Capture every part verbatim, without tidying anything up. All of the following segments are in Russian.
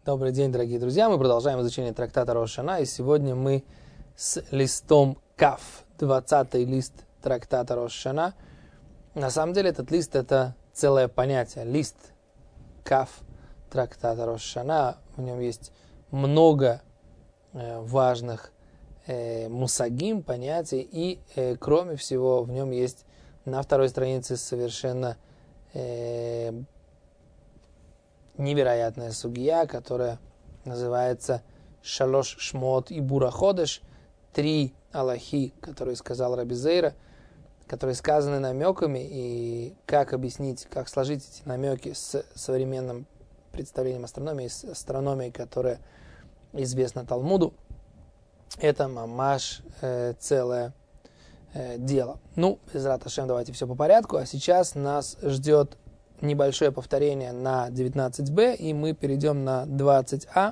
Добрый день, дорогие друзья. Мы продолжаем изучение трактата Рош ха-Шана, и сегодня мы с листом Каф, двадцатый лист трактата Рош ха-Шана. На самом деле этот лист — это целое понятие. Лист Каф трактата Рош ха-Шана. В нем есть много э, важных э, мусагим, понятий, и э, кроме всего в нем есть на второй странице совершенно э, невероятная сугия, которая называется Шалош Шмот и Бура Ходеш, три алахи, которые сказал Раби Зейра, которые сказаны намеками, и как объяснить, как сложить эти намеки с современным представлением астрономии, с астрономией, которая известна Талмуду. Это мамаш э, целое э, дело. Ну, безрат Ашем, давайте все по порядку, а сейчас нас ждет небольшое повторение на девятнадцать бэ, и мы перейдем на двадцать а.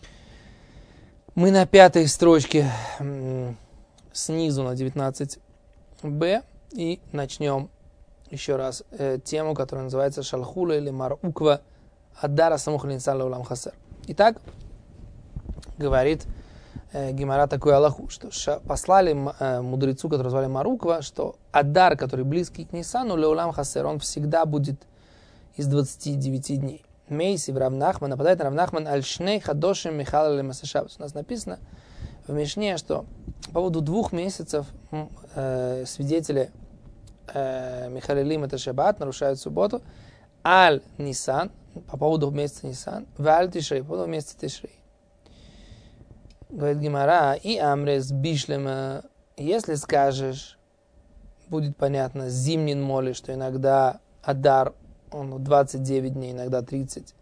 Мы на пятой строчке снизу на девятнадцать бэ, и начнем еще раз э, тему, которая называется Шалхула или Мар Уква Аддара Самух Линсан Лаулам Хасер. Итак, говорит э, Гемара такую алаху, что ша, послали э, мудрецу, которого звали Мар Уква, что Аддар, который близкий к Нисану, Лаулам Хасер, он всегда будет из двадцати девяти дней. Мейси в Рав Нахман, нападает на Рав Нахман аль-Шней Хадошим Михал Лемасашабас. У нас написано в Мишне, что по поводу двух месяцев э, свидетели э, Михалилим это Шаббат, нарушают субботу, аль-Нисан, по поводу месяца Нисан, в аль-Тишрей, по поводу месяца Тишрей. Говорит Гемара, и Амрес Бишлема, если скажешь, будет понятно, зимнин моли, что иногда Адар он двадцать девять дней, иногда тридцать.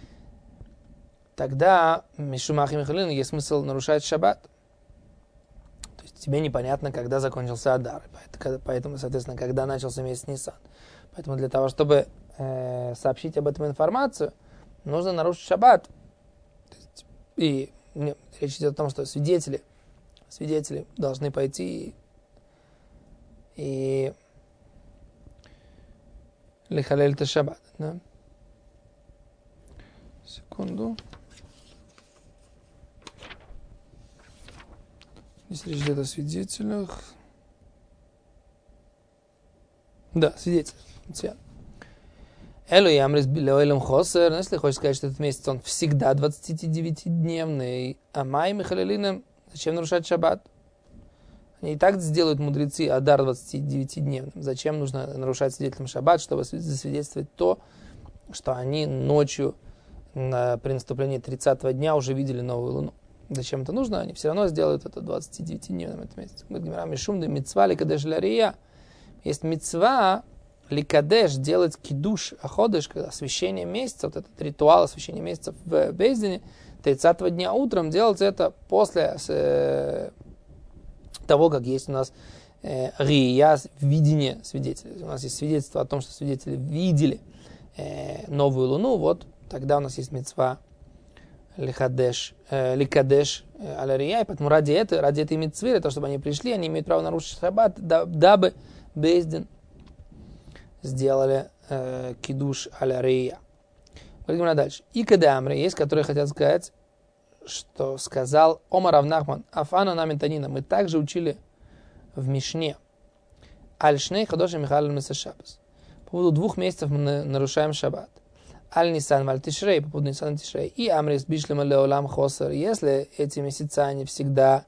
Тогда Мишумах и Михалин есть смысл нарушать шаббат. То есть тебе непонятно, когда закончился Адар. Поэтому, соответственно, когда начался месяц Нисан. Поэтому для того, чтобы э, сообщить об этом информацию, нужно нарушить шаббат. И не, речь идет о том, что свидетели, свидетели должны пойти и, и Лихалель те шаббат, да? Секунду. Здесь речь идет о свидетелях. Да, свидетель. Элу и Амрис Билеоэлем Хосер. Но если хочешь сказать, что этот месяц он всегда двадцатидевятидневный, а май Михалелином, зачем нарушать шаббат? Они и так сделают мудрецы Адар двадцатидевятидневным. Зачем нужно нарушать свидетелям шаббат, чтобы засвидетельствовать то, что они ночью на, при наступлении тридцатого дня уже видели новую луну. Зачем это нужно? Они все равно сделают это двадцатидевятидневным этот месяц. Говорит Гемара, мишум де мицва ликадеш лярия. Есть мицва ликадеш, делать кидуш аходеш, когда освящение месяца, вот этот ритуал освящения месяца в Бейздине, тридцатого дня утром, делать это после э, того, как есть у нас э, рия, видение свидетелей. У нас есть свидетельство о том, что свидетели видели э, новую луну, вот тогда у нас есть мицва ликадеш, э, ликадеш э, аля рия, и поэтому ради этой, ради этой мицвы, для того, чтобы они пришли, они имеют право нарушить шаббат, дабы Бейздин сделали э, кидуш аля рия. Пойдем дальше. И кадамры есть, которые хотят сказать, что сказал Омар Рав Нахман, Афана Наментанина, мы также учили в Мишне, Аль-Шней Хадоши Михаль Месашабас. По поводу двух месяцев мы нарушаем шаббат. Аль-Нисан Валь-Тишрей, по поводу Нисан Тишрей. И Амрис Бишлема Леолам Хосер, если эти месяца, они всегда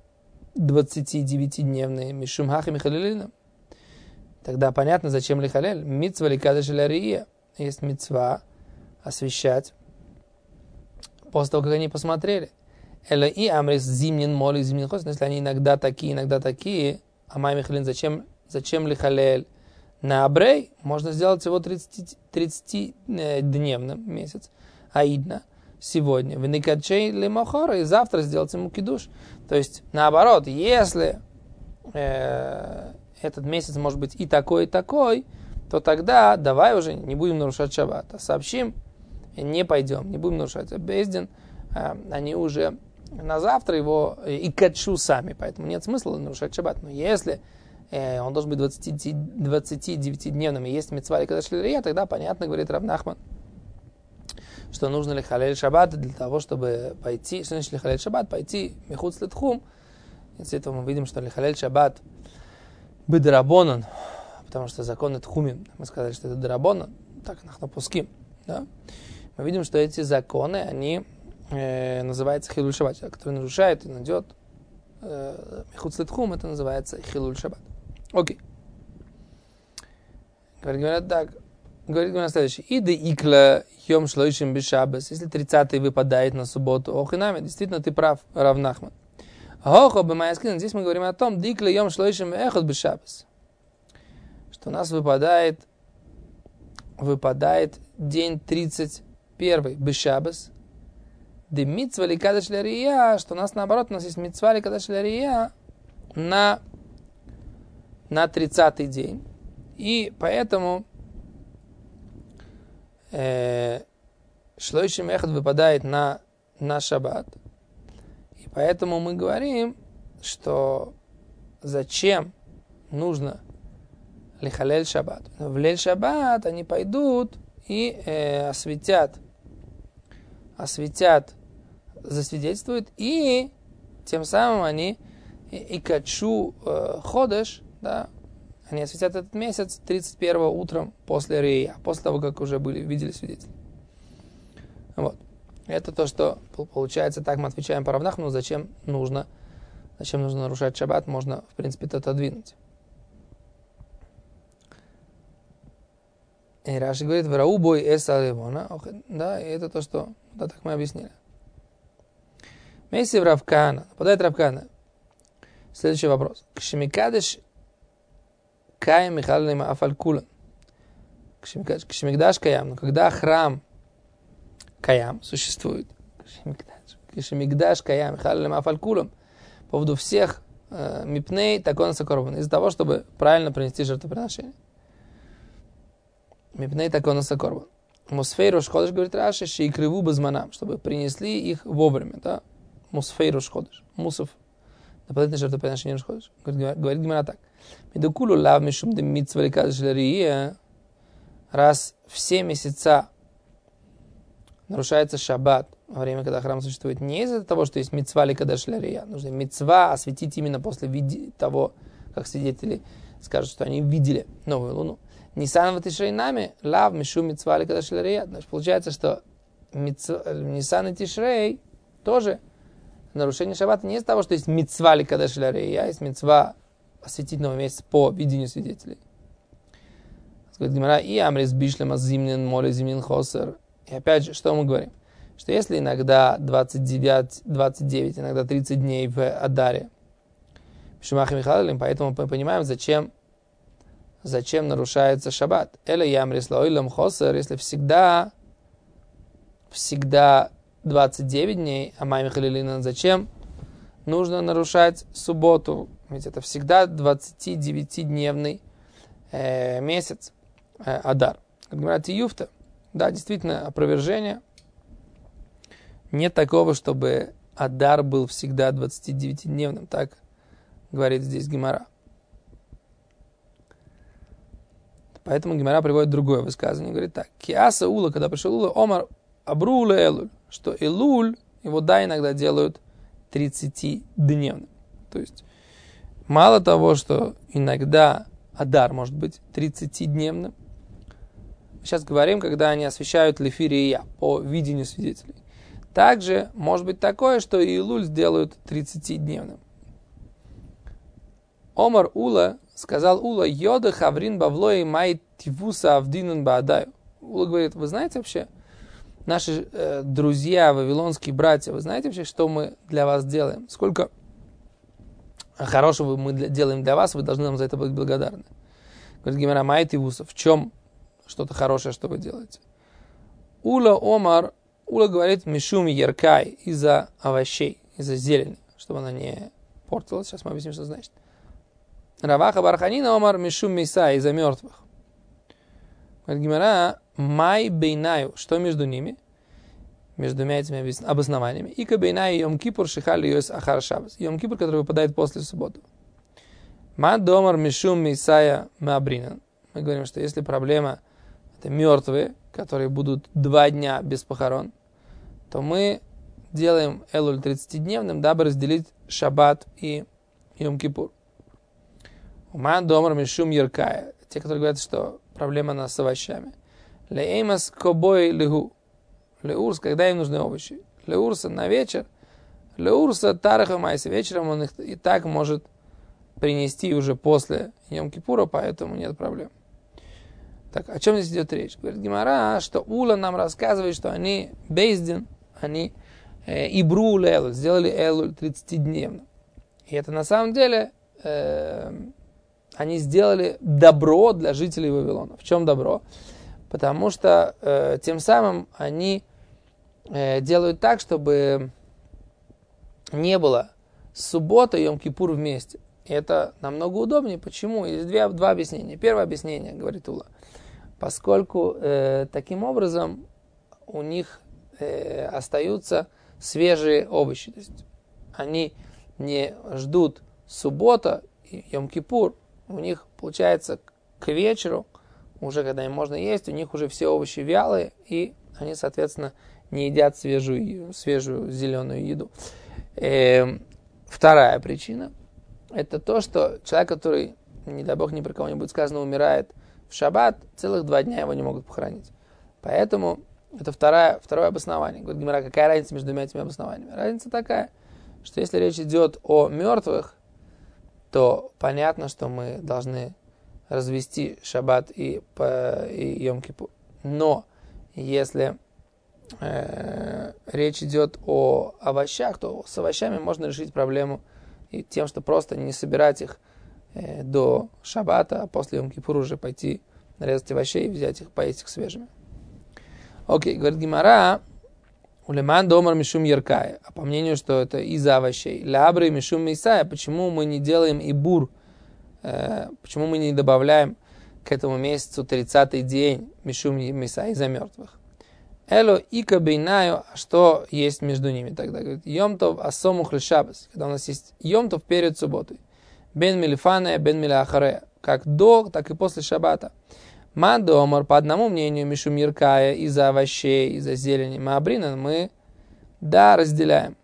двадцатидевятидневные, Мишумхах и Михалилина, тогда понятно, зачем Лихалель. Мицва Ликадеш Лярия, есть мицва освещать после того, как они посмотрели. Эла и Амрис зимнин моли, зимнин хосен, если они иногда такие, иногда такие, а май Михалин, зачем, зачем Лихалель? На Абрей можно сделать его тридцатидневным месяц. Аидна сегодня. Веникачей лемохора, и завтра сделать ему кидуш. То есть, наоборот, если э, этот месяц может быть и такой, и такой, то тогда давай уже не будем нарушать шаббат, а сообщим, не пойдем, не будем нарушать. Бейздин, э, они уже на завтра его и качу сами, поэтому нет смысла нарушать шаббат. Но если э, он должен быть двадцатидевятидневным, и есть мицва ликадеш лярия, тогда понятно, говорит Рав Нахман, что нужно ли халель шаббат для того, чтобы пойти, что значит ли халель шаббат, пойти михуц летхум. Из этого мы видим, что ли халель шаббат бедрабонан, потому что законы тхумим, мы сказали, что это драбонан, так нахна пуским, да? Мы видим, что эти законы, они э, называются хилуль шаббат, который нарушает и найдет э, михуц летхум, это называется хилуль шаббат. Окей. Говорит, говорят так. Говорит говорит следующее. Иды икла йом шлойшим бешабес. Если тридцатый выпадает на субботу, ох и нами, действительно ты прав, Рав Нахман. Охо бемайскин. Здесь мы говорим о том, дикла йом шлойшим эхот бешабес. Что у нас выпадает, выпадает день тридцать первый бешабес. Де митцва ли кадаш лярия, что у нас наоборот, у нас есть митцва ли кадаш лярия на, на тридцатый день. И поэтому шлойшим эхот выпадает на, на шаббат. И поэтому мы говорим, что зачем нужно лихалель шаббат. В лель шаббат они пойдут и э, осветят, осветят, засвидетельствуют, и тем самым они и, и качу э, ходеш, да, они осветят этот месяц тридцать первого утром после Рея, после того, как уже были, видели свидетелей. Вот. Это то, что получается, так мы отвечаем по равнах, но зачем нужно, зачем нужно нарушать шаббат, можно, в принципе, это отодвинуть. И Раши говорит, «Врау бой эса левона». Да, и это то, что, да, так мы объяснили. Месси в Равкана, нападает Равкана. Следующий вопрос. Кшемикадеш каем михалим афалькулан. Кшемикдаш каям. Но когда храм каям существует, кшемикдаш каям михалим афалькулан, по поводу всех э, мипней такон сакорбан, из-за того, чтобы правильно принести жертвоприношение. Мипней такон сакорбан. Мусфейр Рош-Ходеш, говорит Раши, шейкриву безманам, чтобы принесли их вовремя, да? Мусфейр Рош-Ходеш. Мусов. Дополнительное жертвоприношение Рош-Ходеш. Говорит Гемара так. Медукулу лав мишум де митцва ликадеш лярия. Раз все месяца нарушается шаббат во время, когда храм существует, не из-за того, что есть митцва ликадеш лярия. Нужно митцва осветить именно после того, как свидетели скажут, что они видели новую луну. Нисан ватишрей нами, лав мишу митцва ли кадаш лярия. Значит, получается, что Нисан и Тишрей тоже нарушение шаббата не из-за того, что есть митцва ли кадаш лярия, а есть митцва осветить новый месяц по видению свидетелей. Говорит Гемара, и амрис бишлема зимнин море зимнин хосер. И опять же, что мы говорим? Что если иногда двадцать девять, двадцать девять, иногда тридцать дней в Адаре, Шумахи Михалалим, поэтому мы понимаем, зачем Зачем нарушается шаббат? Эля ямрис лоилам хосер, если всегда, всегда двадцать девять дней, а май Михалилина, зачем нужно нарушать субботу? Ведь это всегда двадцатидевятидневный э, месяц, э, Адар. Как говорят, Юфта, да, действительно, опровержение. Нет такого, чтобы Адар был всегда двадцатидевятидневным, так говорит здесь Гемара. Поэтому Гемара приводит другое высказывание. Говорит так. Киаса Ула, когда пришел Ула, Омар Абрула Элуль, что Элуль, его да, иногда делают тридцатидневным. То есть, мало того, что иногда Адар может быть тридцатидневным, мы сейчас говорим, когда они освещают Лефир и Я по видению свидетелей. Также может быть такое, что и Элуль сделают тридцатидневным. Омар Ула сказал Ула, йода хаврин бавлои май тивуса авдинун баадаю. Ула говорит, вы знаете вообще, наши э, друзья, вавилонские братья, вы знаете вообще, что мы для вас делаем? Сколько хорошего мы для, делаем для вас, вы должны нам за это быть благодарны. Говорит Гемара, май тивуса, в чем что-то хорошее, что вы делаете? Ула Омар, Ула говорит, мишум яркай, из-за овощей, из-за зелени, чтобы она не портилась. Сейчас мы объясним, что значит. Раваха Барханина Омар Мишум Миса, из-за мертвых. Говорит Гемара, май бейнаю, что между ними? Между двумя этими обоснованиями. Ика бейнаю Йом Кипур Шихали Йос Ахар Шабас. Йом Кипур, который выпадает после субботы. Ма домар Мишум Мисая Маабринан. Мы говорим, что если проблема это мертвые, которые будут два дня без похорон, то мы делаем Элуль тридцатидневным, дабы разделить Шаббат и Йом-Кипур. Уман домар мишум яркая. Те, которые говорят, что проблема нас с овощами. Леэмас кобой легу. Леурс, когда им нужны овощи. Леурса на вечер. Леурса тараха майса. Вечером он их и так может принести уже после Йом-Кипура, поэтому нет проблем. Так, о чем здесь идет речь? Говорит Гемара, что Ула нам рассказывает, что они бейздин, они э, ибру элуль, сделали элуль тридцатидневным. И это на самом деле э, они сделали добро для жителей Вавилона. В чем добро? Потому что э, тем самым они э, делают так, чтобы не было суббота и Йом-Кипур вместе. И это намного удобнее. Почему? Есть две, два объяснения. Первое объяснение, говорит Ула, поскольку э, таким образом у них э, остаются свежие овощи. То есть они не ждут суббота и Йом-Кипур. У них, получается, к вечеру, уже когда им можно есть, у них уже все овощи вялые, и они, соответственно, не едят свежую, свежую зеленую еду. Э, вторая причина – это то, что человек, который, не дай бог, ни про кого не будет сказано, умирает в шаббат, целых два дня его не могут похоронить. Поэтому это второе, второе обоснование. Говорит Гемара, какая разница между двумя этими обоснованиями? Разница такая, что если речь идет о мертвых, то понятно, что мы должны развести шаббат и, и Йом-Кипур. Но если э, речь идет о овощах, то с овощами можно решить проблему и тем, что просто не собирать их э, до шаббата, а после Йом-Кипура уже пойти нарезать овощей и взять их, поесть их свежими. Окей, говорит Гемара, улеман домар мишум яркая. А по мнению, что это из-за овощей. Лябры мишум мейсая. Почему мы не делаем ибур? Э, почему мы не добавляем к этому месяцу тридцатый день мишум мейсая из-за мертвых? Эло ика бейнаю. А что есть между ними тогда? Говорит, йомтов асомух лешабас. Когда у нас есть йомтов перед субботой. Бен милифаная, бен миляхарея. Как до, так и после шаббата. Мандомар, по одному мнению, мишум яркая, из-за овощей, из-за зелени, маабрина, мы, да, разделяем,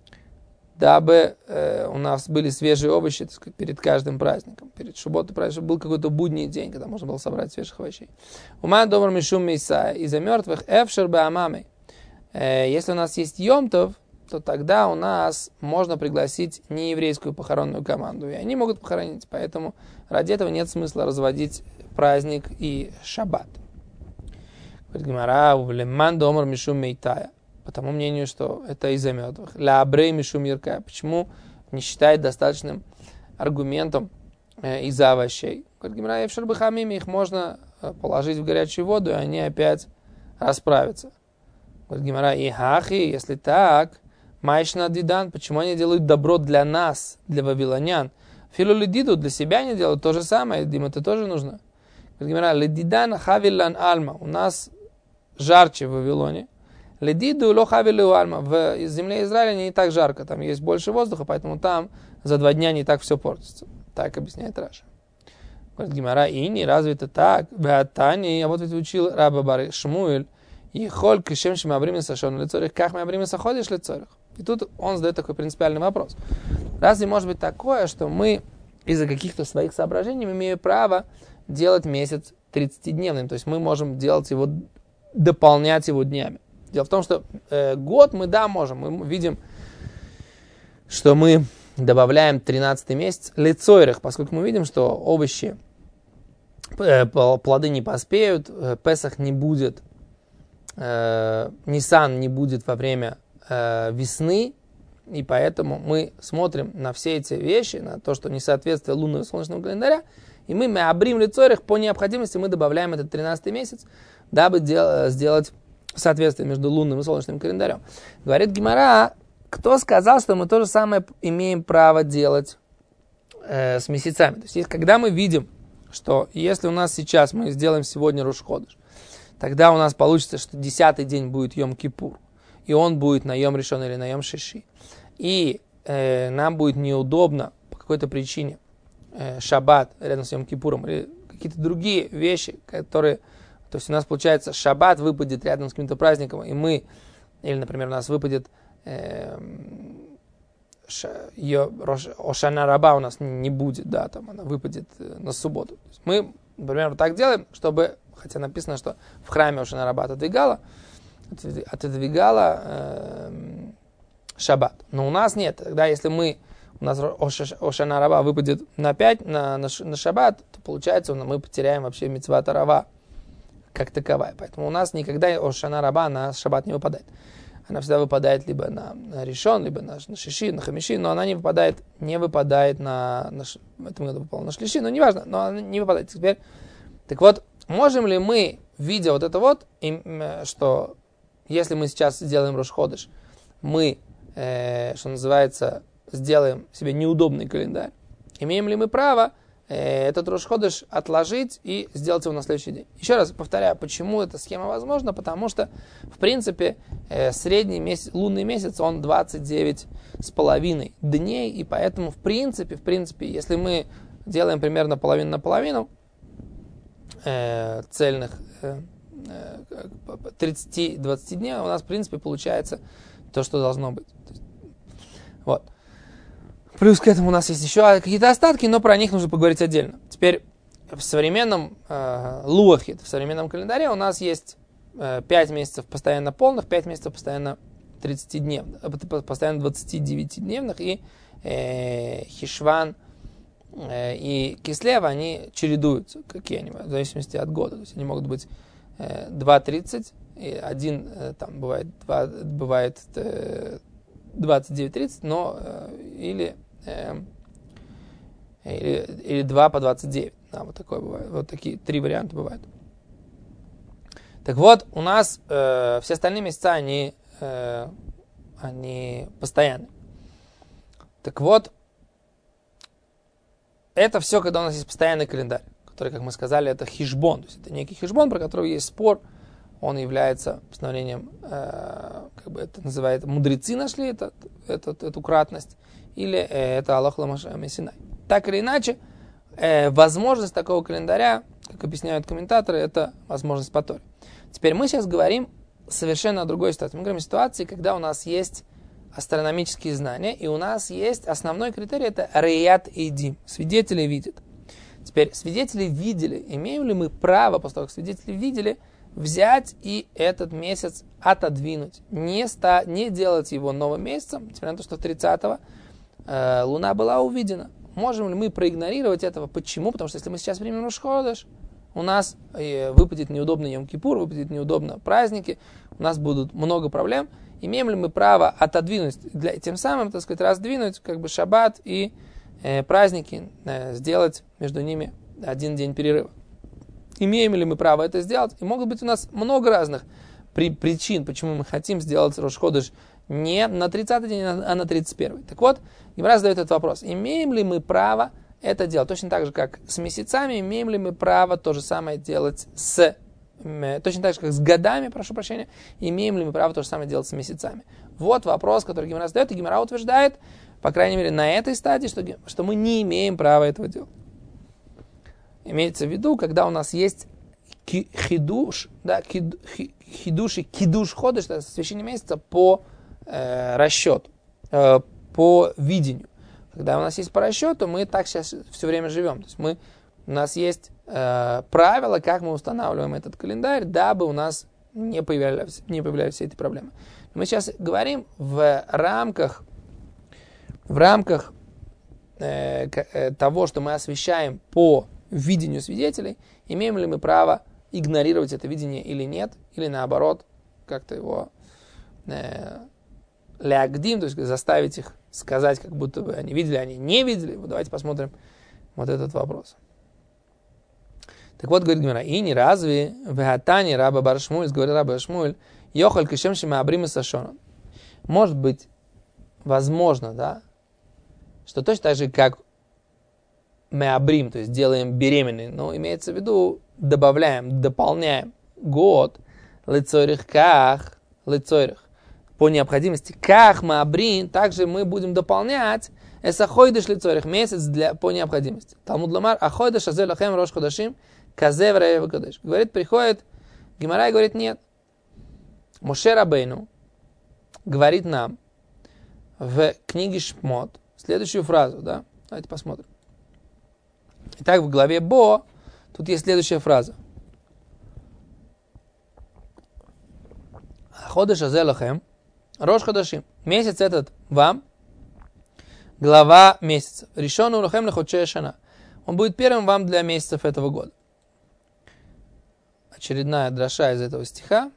дабы э, у нас были свежие овощи, так сказать, перед каждым праздником, перед субботой, праздник, был какой-то будний день, когда можно было собрать свежих овощей. У мандомар мишум мейсая, из-за мертвых, эфшер беамамей. Если у нас есть йомтов, то тогда у нас можно пригласить нееврейскую похоронную команду, и они могут похоронить, поэтому ради этого нет смысла разводить праздник и шаббат. Говорит Гемара, улеман домар мишум мейтая. По тому мнению, что это из-за мертвых. Ля абрей мишум яркая. Почему не считает достаточным аргументом э, из-за овощей? Говорит Гемара, евшер бахамими, их можно положить в горячую воду, и они опять расправятся. Говорит Гемара, и хахи, если так, майшна дидан, почему они делают добро для нас, для вавилонян? Филулидиду для себя не делают то же самое, им это тоже нужно. Ледидан хавилан альма. У нас жарче в Вавилоне. Ледиду ло хавилу альма. В земле Израиля не так жарко. Там есть больше воздуха, поэтому там за два дня не так все портится. Так объясняет Раша. Говорит Гемара, и не разве это так? Беатани, а вот ведь учил раба Бары Шмуэль. И холь кишем шмабрим сашон лицорих, как мы абрим саходишь лицорих. И тут он задает такой принципиальный вопрос. Разве может быть такое, что мы из-за каких-то своих соображений имеем право делать месяц тридцатидневным, то есть мы можем делать его, дополнять его днями. Дело в том, что э, год мы, да, можем, мы видим, что мы добавляем тринадцатый месяц лецойрах, поскольку мы видим, что овощи, э, плоды не поспеют, э, Песах не будет, э, Нисан не будет во время э, весны, и поэтому мы смотрим на все эти вещи, на то, что несоответствие лунного и солнечного календаря, и мы меабрим лицорих, по необходимости мы добавляем этот тринадцатый месяц, дабы дел, сделать соответствие между лунным и солнечным календарем. Говорит Гемара, кто сказал, что мы то же самое имеем право делать э, с месяцами? То есть, когда мы видим, что если у нас сейчас мы сделаем сегодня Рош ходеш, тогда у нас получится, что десятый день будет Йом-Кипур, и он будет на Йом Ришон или на Йом Шиши, и э, нам будет неудобно по какой-то причине шаббат рядом с Йом-Кипуром или какие-то другие вещи, которые, То есть у нас получается шаббат выпадет рядом с каким-то праздником, и мы, или, например, у нас выпадет э, ша, ее, Рош, Ошана Раба у нас не будет, да, там она выпадет на субботу. То есть мы, например, вот так делаем, чтобы, хотя написано, что в храме Ошана Раба отодвигала, отодвигала э, шаббат. Но у нас нет. Тогда если мы, у нас Ошана Раба выпадет на пять, на, на, на шаббат, то получается, мы потеряем вообще мицват Рава как таковая. Поэтому у нас никогда Ошана Раба на шаббат не выпадает. Она всегда выпадает либо на, на решен, либо на, на шиши, на хамиши, но она не выпадает, не выпадает на, на в этом году выпала на шлиши, но неважно, но она не выпадает. Теперь, так вот, можем ли мы, видя вот это вот, что если мы сейчас сделаем Рош Ходеш, мы, э, что называется, сделаем себе неудобный календарь, имеем ли мы право э, этот Рош Ходеш отложить и сделать его на следующий день? Еще раз повторяю, почему эта схема возможна, потому что, в принципе, э, средний месяц, лунный месяц, он двадцать девять с половиной дней, и поэтому, в принципе, в принципе, если мы делаем примерно половину на половину э, цельных э, тридцать-двадцать дней, у нас, в принципе, получается то, что должно быть. Вот. Плюс к этому у нас есть еще какие-то остатки, но про них нужно поговорить отдельно. Теперь в современном э, луахе, в современном календаре у нас есть э, пять месяцев постоянно полных, пять месяцев постоянно тридцатидневных, постоянно двадцатидевятидневных, и э, Хишван э, и Кислев, они чередуются, какие они, в зависимости от года. То есть они могут быть два тридцать, и один там бывает, два, бывает двадцать девять тридцать, но или, или, или два по двадцать девять. Да, вот такое бывает. Вот такие три варианта бывают. Так вот, у нас э, все остальные месяца, они, э, они постоянные. Так вот, это все, когда у нас есть постоянный календарь, который, как мы сказали, это хишбон. То есть это некий хишбон, про который есть спор. Он является постановлением, э, как бы это называют, мудрецы нашли этот, этот, эту кратность, или э, это Аллах Ламашамисинай. Так или иначе, э, возможность такого календаря, как объясняют комментаторы, это возможность по Торе. Теперь мы сейчас говорим совершенно о другой ситуации. Мы говорим о ситуации, когда у нас есть астрономические знания, и у нас есть основной критерий, это реят идим. Свидетели видят. Теперь, свидетели видели, имеем ли мы право, после того, как свидетели видели, взять и этот месяц отодвинуть, не, ста, не делать его новым месяцем, несмотря на то, что тридцатого э, луна была увидена. Можем ли мы проигнорировать этого? Почему? Потому что если мы сейчас примем Рош Ходеш, у нас э, выпадет неудобно Йом-Кипур, выпадет неудобно праздники, у нас будут много проблем. Имеем ли мы право отодвинуть, для, тем самым, так сказать, раздвинуть как бы шаббат и э, праздники, э, сделать между ними один день перерыва? Имеем ли мы право это сделать? И могут быть у нас много разных при, причин, почему мы хотим сделать Рош Ходеш не на тридцатый день, а на тридцать первый. Так вот, Гемара задает этот вопрос. Имеем ли мы право это делать? Точно так же, как с месяцами, имеем ли мы право то же самое делать с... Точно так же, как с годами, прошу прощения, имеем ли мы право то же самое делать с месяцами? Вот вопрос, который Гемара задает, и Гемара утверждает, по крайней мере, на этой стадии, что, что мы не имеем права этого делать. Имеется в виду, когда у нас есть хидуш, да, хидуш и кидуш ходеш, это священное месяца по э, расчету, э, по видению. Когда у нас есть по расчету, мы так сейчас все время живем. То есть мы, у нас есть э, правила, как мы устанавливаем этот календарь, дабы у нас не появлялись, не появлялись все эти проблемы. Мы сейчас говорим в рамках, в рамках э, э, того, что мы освещаем по видению свидетелей, имеем ли мы право игнорировать это видение или нет, или наоборот, как-то его э, лягдим, то есть заставить их сказать, как будто бы они видели, они не видели. Вот давайте посмотрим вот этот вопрос. Так вот, говорит Гемара, и не разве в Гатане раба бар Шмуэль, говорит раба Шмуэль, йохаль кишем шима абрим и сашонан. Может быть, возможно, да, что точно так же, как мы абрим, то есть делаем беременной, но имеется в виду, добавляем, дополняем год, лецойрих ках, лецойрих, по необходимости, ках мы абрим, также мы будем дополнять эсахойдыш лецойрих, месяц для, по необходимости. Талмуд ламар, ахойдыш азелахем рош ходашим, казев раева кадеш. Говорит, приходит Гемара говорит, нет. Моше Рабейну говорит нам в книге Шмот следующую фразу, да? Давайте посмотрим. Итак, в главе Бо тут есть следующая фраза. Ходеш азелахем, рош ходашим. Месяц этот вам, глава месяца. Решен улахем леходшея шана. Он будет первым вам для месяцев этого года. Очередная драша из этого стиха.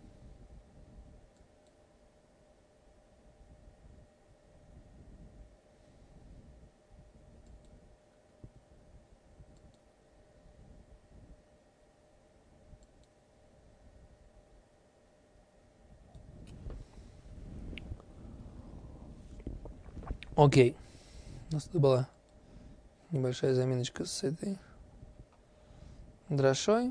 Окей. У нас тут была небольшая заминочка с этой дрошой.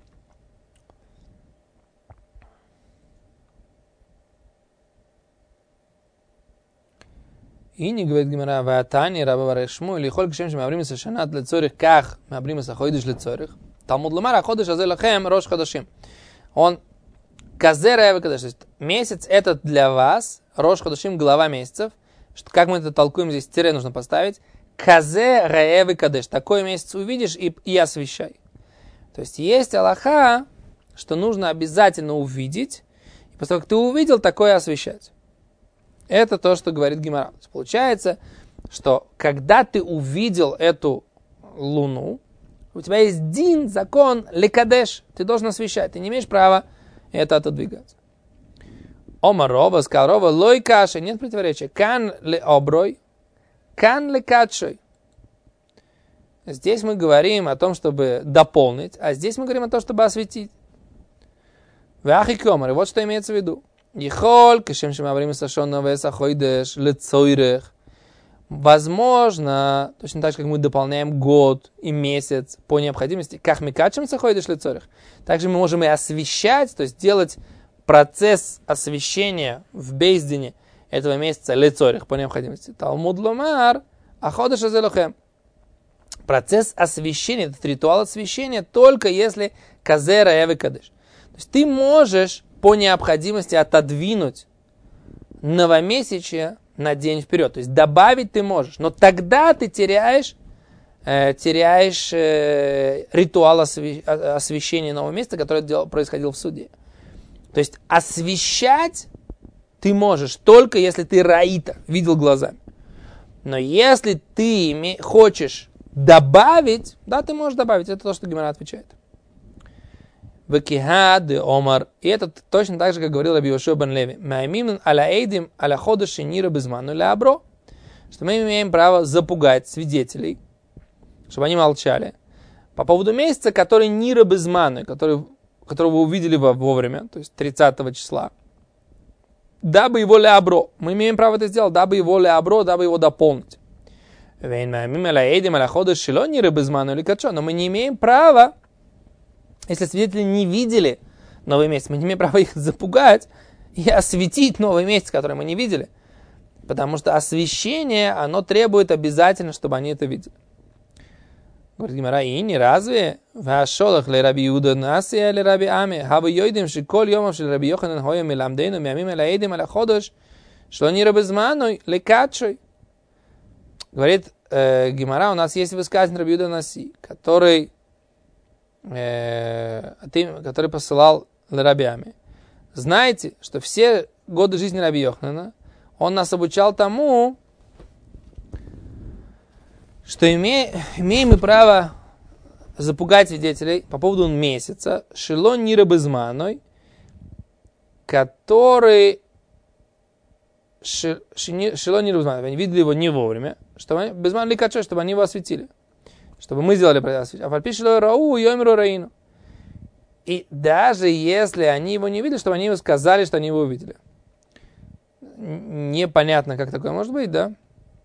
И не говорит Гемара, ватани раба варешму, или холь кшем шемабрим из шанат лецорих, ках мабрим из ходиш лецорих. Талмуд лемар, а ходиш азе лахем, рош ходашим. Он казе раева кадеш, то есть месяц этот для вас, рош ходашим, глава месяцев. Что, как мы это толкуем, здесь тире нужно поставить. Казе раевы кадеш. Такой месяц увидишь и, и освещай. То есть есть алаха, что нужно обязательно увидеть. И после того, как ты увидел, такое освещать. Это то, что говорит Гемара. Получается, что когда ты увидел эту луну, у тебя есть дин, закон, лекадеш. Ты должен освещать. Ты не имеешь права это отодвигать. Омар Рова, сказал Рова, лой каши, нет противоречия. Кан ле оброй, кан ле катшой. Здесь мы говорим о том, чтобы дополнить, а здесь мы говорим о том, чтобы осветить. Вахи комар, и вот что имеется в виду. Ихоль, кешем шемаврим сашонна веса хойдеш лецойрех. Возможно, точно так же, как мы дополняем год и месяц по необходимости, как мы качем сахойдеш лецойрех, также мы можем и освещать, то есть делать процесс освещения в бейздине этого месяца лецорих по необходимости. Талмуд ломар, а ходеш азелохем. Процесс освещения, этот ритуал освещения, только если казера эвы кадеш. То есть ты можешь по необходимости отодвинуть новомесячие на день вперед. То есть добавить ты можешь, но тогда ты теряешь, э, теряешь э, ритуал осве- освещения нового месяца, который дел- происходил в суде. То есть освещать ты можешь только если ты раита, видел глазами. Но если ты име- хочешь добавить, да, ты можешь добавить. Это то, что Гемара отвечает. Векихад омар. И это точно так же, как говорил Раби Йошуа бен Леви. Маимим аля эйдим аля ходаши нира безману ля абро. Что мы имеем право запугать свидетелей, чтобы они молчали. По поводу месяца, который нира безману, который которого вы увидели вовремя, то есть тридцатого числа, дабы его леабро. Мы имеем право это сделать, дабы его леабро, дабы его дополнить. Но мы не имеем права, если свидетели не видели новый месяц, мы не имеем права их запугать и осветить новый месяц, который мы не видели. Потому что освещение, оно требует обязательно, чтобы они это видели. Говорит Гемара, и не разве вашолах ле раби Иуда насия ле раби Аме, хавы йойдим шиколь йомов шель раби Йоханан хоя миламдейну миамим элаэдим аля ходош, что не рабезманой ле катшой. Говорит э, Гемара, у нас есть высказывание раби Иуда наси, который, э, который посылал ле раби Аме. Знаете, что все годы жизни раби Йоханана он нас обучал тому, что име, имеем мы право запугать свидетелей по поводу месяца, шило нира безманой, который шило нира безманой, они видели его не вовремя, чтобы они, безман ли качо, чтобы они его осветили, чтобы мы сделали осветить. А фальпишило рау йомиру раину. И даже если они его не видели, чтобы они его сказали, что они его увидели. Непонятно, как такое может быть, да?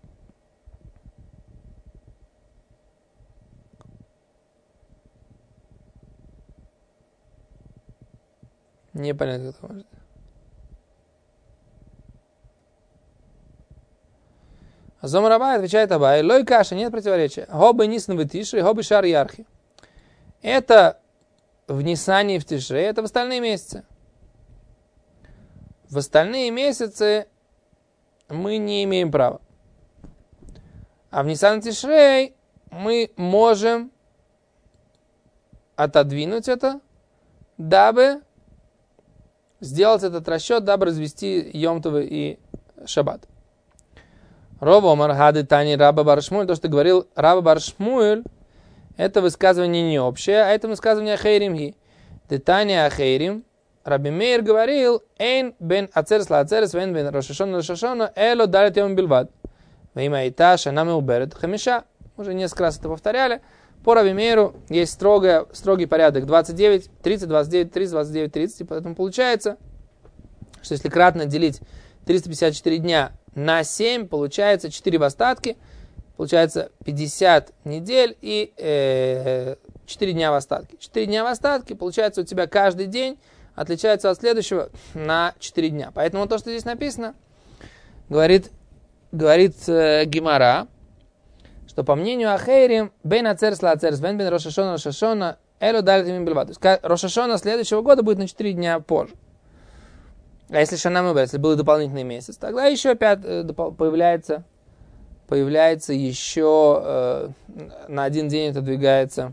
Непонятно, как это может быть. Азом Рабай отвечает Абай, лой каша, нет противоречия. Хобы нисн вытиши, хобы шар ярхи. Это в Нисане и в Тишре, это в остальные месяцы. В остальные месяцы мы не имеем права. А в Нисан и Тишрей мы можем отодвинуть это, дабы сделать этот расчет, дабы развести Йом-Тов и Шаббат. Рова Омар Хады Тани Раба бар Шмуэль, то, что говорил Раба бар Шмуэль, это высказывание не общее, а это высказывание Ахейримги. Детания Ахейрим. Раби Мейр говорил, «Эйн бен ацерес ла ацерес, вен бен рошашона ла рошашона, эло далит йом билвад». Во имя Ита, шанам и уберет хамиша. Уже несколько раз это повторяли. По Раби Мейру есть строгое, строгий порядок. двадцать девять, тридцать, двадцать девять, тридцать, двадцать девять, тридцать. И поэтому получается, что если кратно делить триста пятьдесят четыре дня на семь, получается четыре в остатке. Получается пятьдесят недель и э, четыре дня в остатке. четыре дня в остатке, получается у тебя каждый день отличается от следующего на четыре дня. Поэтому то, что здесь написано, говорит, говорит э, Гемара, что по мнению Ахейрим, бен ацерс ла ацерс, бен бен рошашона рошашона, эло далит им бельват. То есть рошашона следующего года будет на четыре дня позже. А если шанам убер, если был дополнительный месяц, тогда еще опять э, появляется, появляется еще э, на один день отодвигается,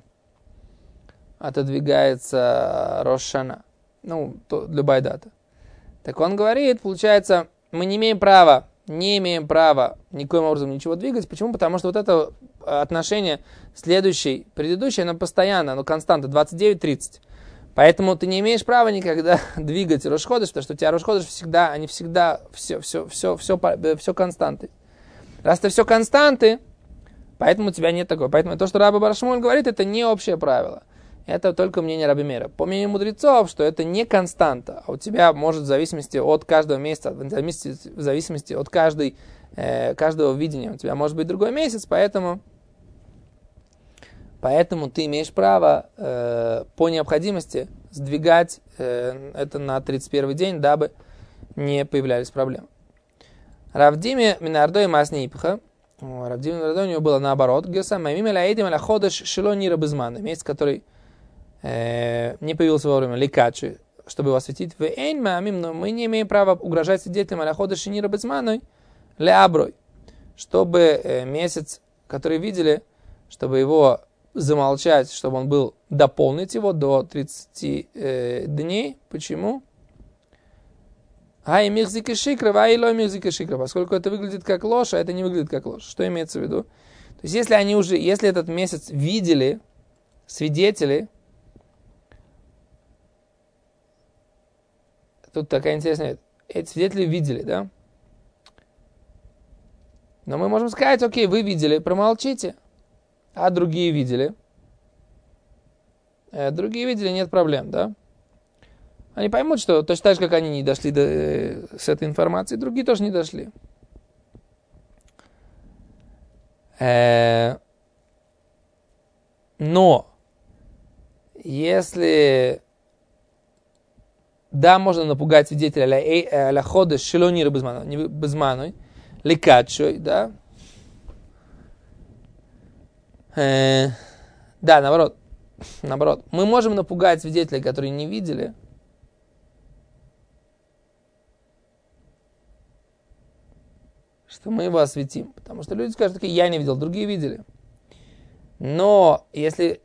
отодвигается Рош Шана. Ну, то, любая дата. Так он говорит, получается, мы не имеем права, не имеем права никоим образом ничего двигать. Почему? Потому что вот это отношение следующей, предыдущее, оно постоянно, оно константа, двадцать девять тридцать. Поэтому ты не имеешь права никогда двигать Рош Ходеш, потому что у тебя Рош Ходеш всегда, они всегда все, все, все, все, все константы. Раз ты все константы, поэтому у тебя нет такого. Поэтому то, что Раби бар Шмуэль говорит, это не общее правило. Это только мнение Раби Мейра. По мнению мудрецов, что это не константа, а у тебя может в зависимости от каждого месяца, в зависимости, в зависимости от каждой, э, каждого видения, у тебя может быть другой месяц, поэтому, поэтому ты имеешь право э, по необходимости сдвигать э, это на тридцать первый день, дабы не появлялись проблемы. Равдиме Минардой Маснипха. Равдиме Минардой у него было наоборот. Месяц, который не появился во время ликачи, чтобы его осветить. Но мы не имеем права угрожать свидетелям аляхода шинира безманой леаброй, чтобы месяц, который видели, чтобы его замолчать, чтобы он был, дополнить его до тридцати э, дней. Почему? Ай михзики шикра, ай лой михзики шикра. Поскольку это выглядит как ложь, а это не выглядит как ложь. Что имеется в виду? То есть, если они уже, если этот месяц видели свидетели, тут такая интересная, эти свидетели видели, да? Но мы можем сказать, окей, вы видели, промолчите, а другие видели. А другие видели, нет проблем, да? Они поймут, что точно так же, как они не дошли до, э, с этой информацией, другие тоже не дошли. Э, но, если... Да, можно напугать свидетеля аля ходеш шелонира безманой, лекачой, да? Э, да, наоборот. Наоборот. Мы можем напугать свидетелей, которые не видели, что мы его осветим. Потому что люди скажут, такие, я не видел, другие видели. Но если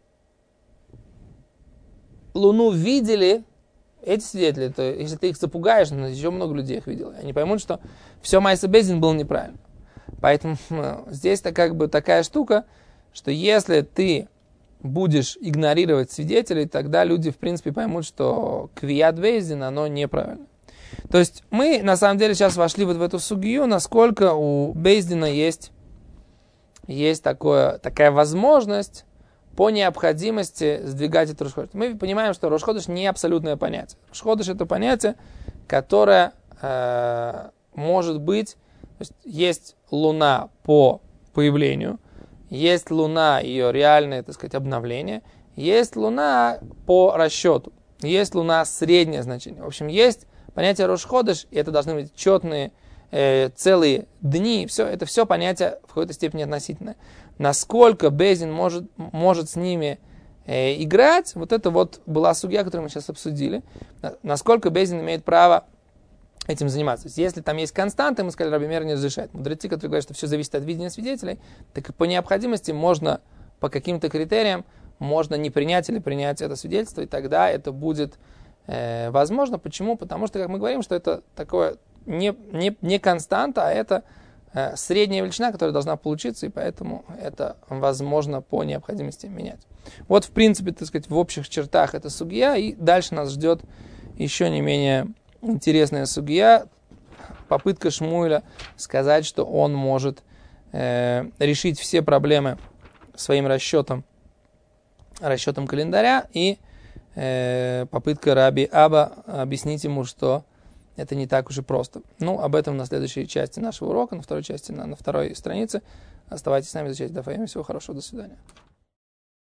Луну видели эти свидетели, то если ты их запугаешь, ну, еще много людей их видело. Они поймут, что все Майса Бейс Дин было неправильно. Поэтому ну, здесь-то как бы такая штука, что если ты будешь игнорировать свидетелей, тогда люди, в принципе, поймут, что Квият Бейс Дин, оно неправильно. То есть мы, на самом деле, сейчас вошли вот в эту сугию, насколько у Бейс Дина есть, есть такое, такая возможность по необходимости сдвигать этот Рош Ходеш. Мы понимаем, что Рош Ходеш не абсолютное понятие. Рош Ходеш это понятие, которое э, может быть, то есть, есть луна по появлению, есть луна, ее реальное, так сказать, обновление, есть луна по расчету, есть луна среднее значение. В общем, есть понятие Рош Ходеш, и это должны быть четные э, целые дни, все, это все понятие в какой-то степени относительное. Насколько Бейс Дин может, может с ними э, играть, вот это вот была сугья, которую мы сейчас обсудили, насколько бейс-дин имеет право этим заниматься. То есть, если там есть константы, мы сказали, Раби Мейер не разрешает. Мудрецы, которые говорят, что все зависит от видения свидетелей, так и по необходимости можно по каким-то критериям можно не принять или принять это свидетельство, и тогда это будет э, возможно. Почему? Потому что, как мы говорим, что это такое не, не, не константа, а это э, средняя величина, которая должна получиться, и поэтому это возможно по необходимости менять. Вот, в принципе, так сказать, в общих чертах это сугья, и дальше нас ждет еще не менее интересная сугья, попытка Шмуэля сказать, что он может э, решить все проблемы своим расчетом, расчетом календаря, и э, попытка Раби Аба объяснить ему, что это не так уж и просто. Ну, об этом на следующей части нашего урока, на второй части, на, на второй странице. Оставайтесь с нами, изучайте Даф Йоми. Всего хорошего, до свидания.